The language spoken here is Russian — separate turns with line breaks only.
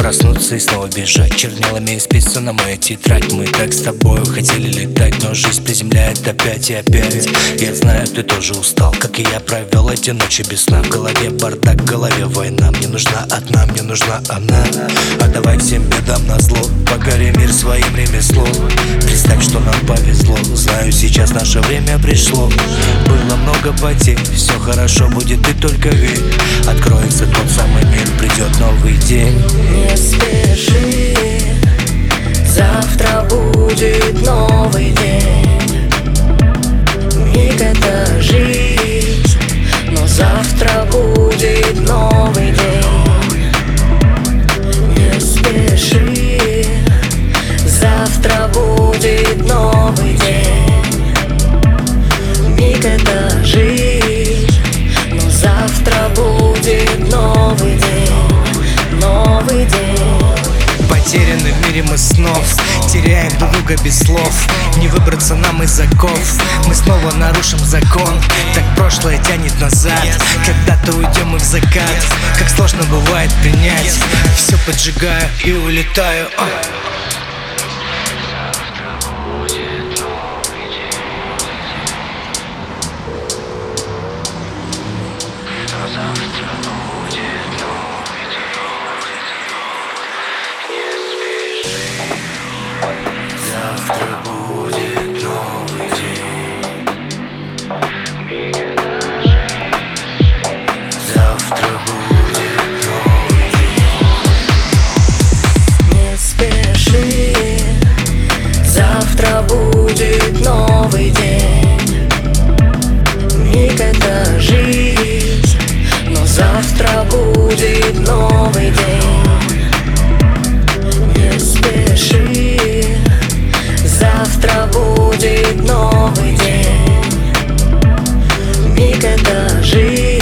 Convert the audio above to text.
проснуться и снова бежать. Чернилами исписана моя тетрадь. Мы так с тобою хотели летать, но жизнь приземляет опять и опять. Я знаю, ты тоже устал, как и я провел эти ночи без сна. В голове бардак, в голове война. Мне нужна одна, мне нужна она. А давай всем бедам назло, покори мир своим ремеслом. Представь, что нам повезло. Знаю, сейчас наше время пришло. Было много потерь, все хорошо будет, ты только верь. Откроется тот самый мир, придет новый день.
Не спеши, завтра будет новый день. Миг — это жизнь, но завтра будет новый день. Не спеши, завтра будет новый день. Миг — это жизнь, но завтра будет новый день. Новый день.
Потеряны в мире мы снов, теряем друг друга без слов. Не выбраться нам из оков, мы снова нарушим закон. Так прошлое тянет назад, когда-то уйдем мы в закат. Как сложно бывает принять, все поджигаю и улетаю. Завтра будет новый день. Завтра будет новый день.
Не спеши, завтра будет новый день. Миг — это жизнь, но завтра будет новый день. Не спеши, завтра будет новый день. Миг — это жизнь.